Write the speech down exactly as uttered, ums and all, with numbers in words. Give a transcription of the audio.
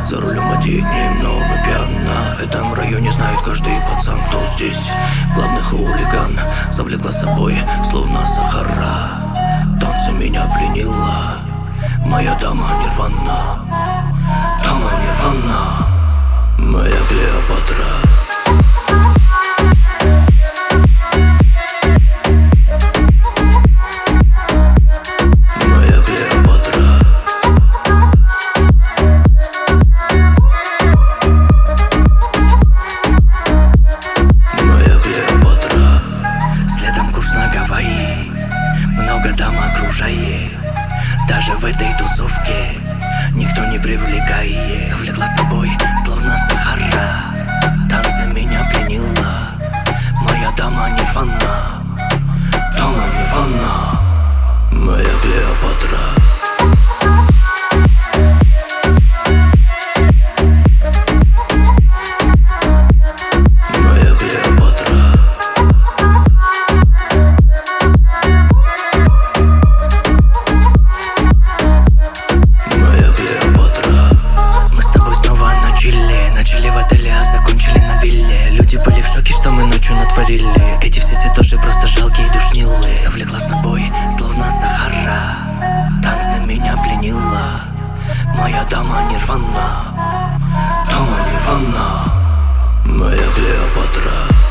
За рулем один немного пьяна. В этом районе знает каждый пацан, кто здесь главный хулиган. Завлекла с собой, словно сахара. Танцы меня пленила моя дама Нирвана. Дама Нирвана, моя Клеопатра. Много дам окружает, даже в этой тусовке никто не привлекает. Завлекла с собой, словно сахара. Танцы меня пленила моя дама Нирвана. Дама Нирвана, моя Клеопатра. Эти все святоши просто жалкие душнилы. Завлекла с собой, словно сахара. Танцы меня пленила моя дама Нирвана. Дама Нирвана, моя Клеопатра.